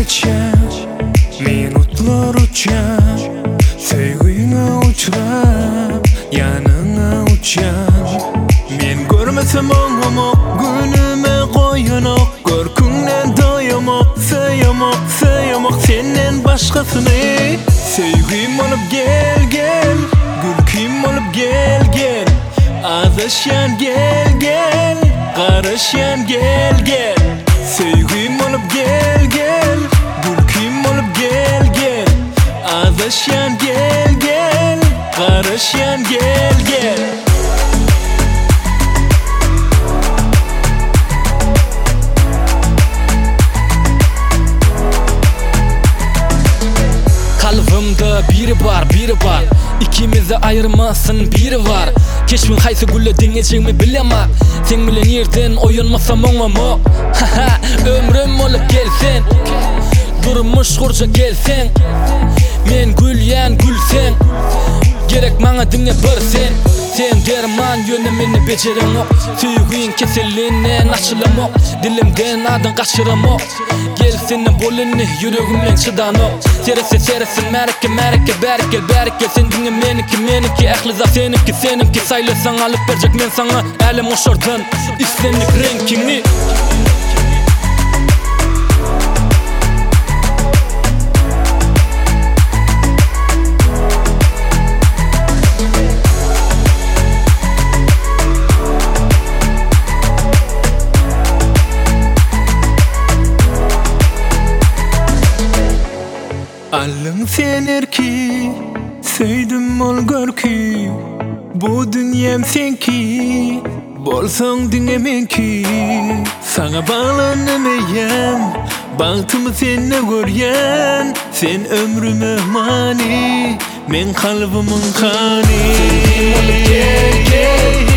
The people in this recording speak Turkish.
geçer minutlar uçar, sevgine uçrap yanına uçar. Men görmesem oňamok, günüme koýanok, görkünden doýamok, söýamok senden başgasyny. Sevgim olup gel gel, gülküm olup gel gel, azaşyan gel gel, garaşyan gel gel. Sevgim olup gel gel, gülküm olup gel gel, azaşyan gel gel, garaşyan gel gel. Kalbimde biri var İkimizi ayırmasın biri var. Keşmin haýsy gülle diňeçiňmi bilemem. Sen bilen ýerden oýanmasam oňama. Ömrüm olup gelsen, durmuş gurja gelsen, men gülýän gülsen, gerek maňa diňe bersen. Sen derman ýönemini beceremek, süýgüň keselliğinden açylamak, dilimden adyn gaçyramak. Gel senin bolini yüregimden çıdanok, seresin mereke berkel. Sen diňe meniki ähli zat seninki saýlasaň alyp berjek men saňa älim oşardan islenlik renkini. Alın sen erki, söýdüm ol görki, bu dünyam senki, bolsaň diňe menki. Saňa baglanymaýan, bagtymy sende görýän, sen ömrüme mani, men kalbymyň kany. Gel gel